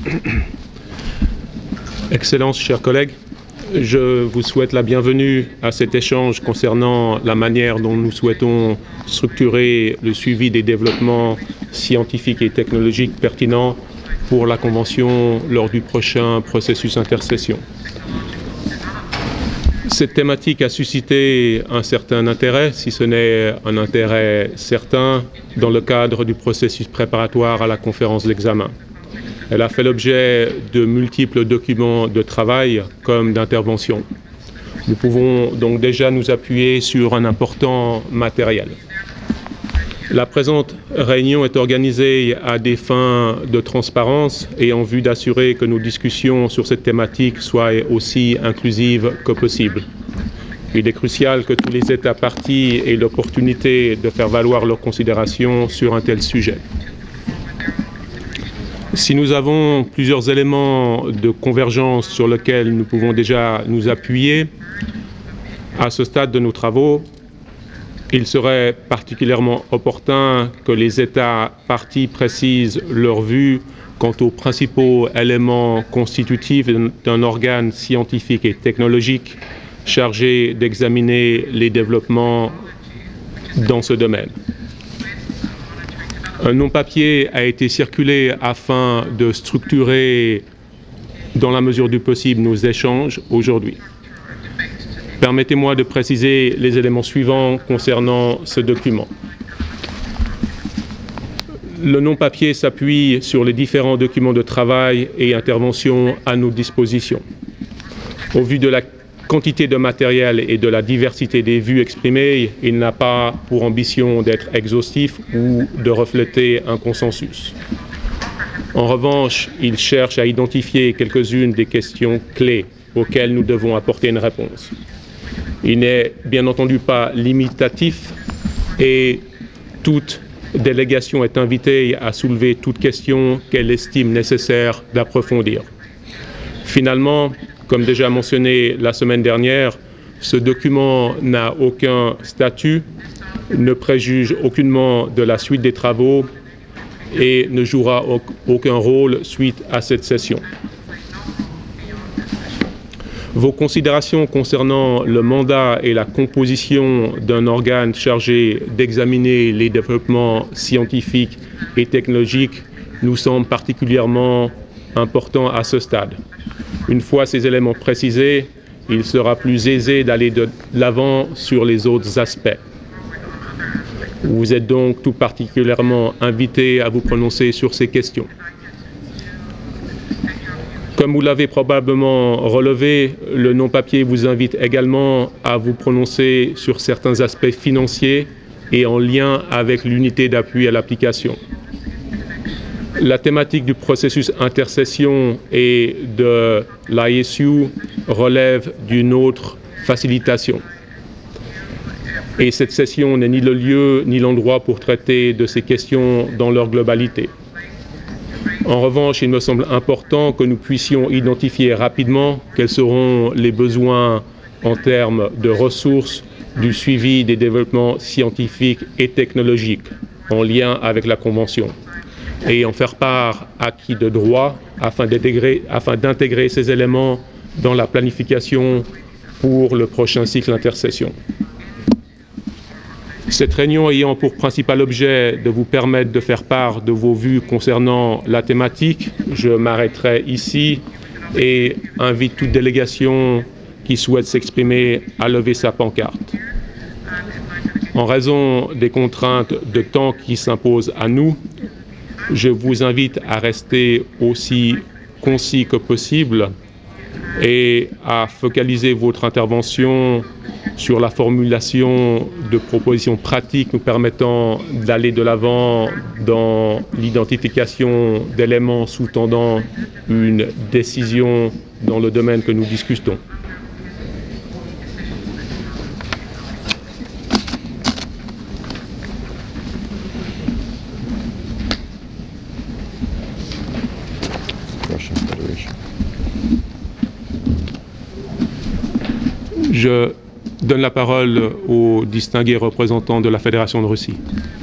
Excellences, chers collègues, je vous souhaite la bienvenue à cet échange concernant la manière dont nous souhaitons structurer le suivi des développements scientifiques et technologiques pertinents pour la Convention lors du prochain processus intersession. Cette thématique a suscité un certain intérêt, si ce n'est un intérêt certain, dans le cadre du processus préparatoire à la conférence d'examen. Elle a fait l'objet de multiples documents de travail comme d'intervention. Nous pouvons donc déjà nous appuyer sur un important matériel. La présente réunion est organisée à des fins de transparence et en vue d'assurer que nos discussions sur cette thématique soient aussi inclusives que possible. Il est crucial que tous les États parties aient l'opportunité de faire valoir leurs considérations sur un tel sujet. Si nous avons plusieurs éléments de convergence sur lesquels nous pouvons déjà nous appuyer, à ce stade de nos travaux, il serait particulièrement opportun que les États parties précisent leur vue quant aux principaux éléments constitutifs d'un organe scientifique et technologique chargé d'examiner les développements dans ce domaine. Un non-papier a été circulé afin de structurer, dans la mesure du possible, nos échanges aujourd'hui. Permettez-moi de préciser les éléments suivants concernant ce document. Le non-papier s'appuie sur les différents documents de travail et interventions à nos dispositions. Au vu de la quantité de matériel et de la diversité des vues exprimées, il n'a pas pour ambition d'être exhaustif ou de refléter un consensus. En revanche, il cherche à identifier quelques-unes des questions clés auxquelles nous devons apporter une réponse. Il n'est bien entendu pas limitatif et toute délégation est invitée à soulever toute question qu'elle estime nécessaire d'approfondir. Finalement, comme déjà mentionné la semaine dernière, ce document n'a aucun statut, ne préjuge aucunement de la suite des travaux et ne jouera aucun rôle suite à cette session. Vos considérations concernant le mandat et la composition d'un organe chargé d'examiner les développements scientifiques et technologiques nous semblent particulièrement importants à ce stade. Une fois ces éléments précisés, il sera plus aisé d'aller de l'avant sur les autres aspects. Vous êtes donc tout particulièrement invité à vous prononcer sur ces questions. Comme vous l'avez probablement relevé, le non-papier vous invite également à vous prononcer sur certains aspects financiers et en lien avec l'unité d'appui à l'application. La thématique du processus intersession et de l'ISU relève d'une autre facilitation. Et cette session n'est ni le lieu ni l'endroit pour traiter de ces questions dans leur globalité. En revanche, il me semble important que nous puissions identifier rapidement quels seront les besoins en termes de ressources du suivi des développements scientifiques et technologiques en lien avec la Convention et en faire part à qui de droit afin d'intégrer ces éléments dans la planification pour le prochain cycle intersession. Cette réunion ayant pour principal objet de vous permettre de faire part de vos vues concernant la thématique, je m'arrêterai ici et invite toute délégation qui souhaite s'exprimer à lever sa pancarte. En raison des contraintes de temps qui s'imposent à nous, je vous invite à rester aussi concis que possible et à focaliser votre intervention sur la formulation de propositions pratiques nous permettant d'aller de l'avant dans l'identification d'éléments sous-tendant une décision dans le domaine que nous discutons. Je donne la parole au distingué représentant de la Fédération de Russie.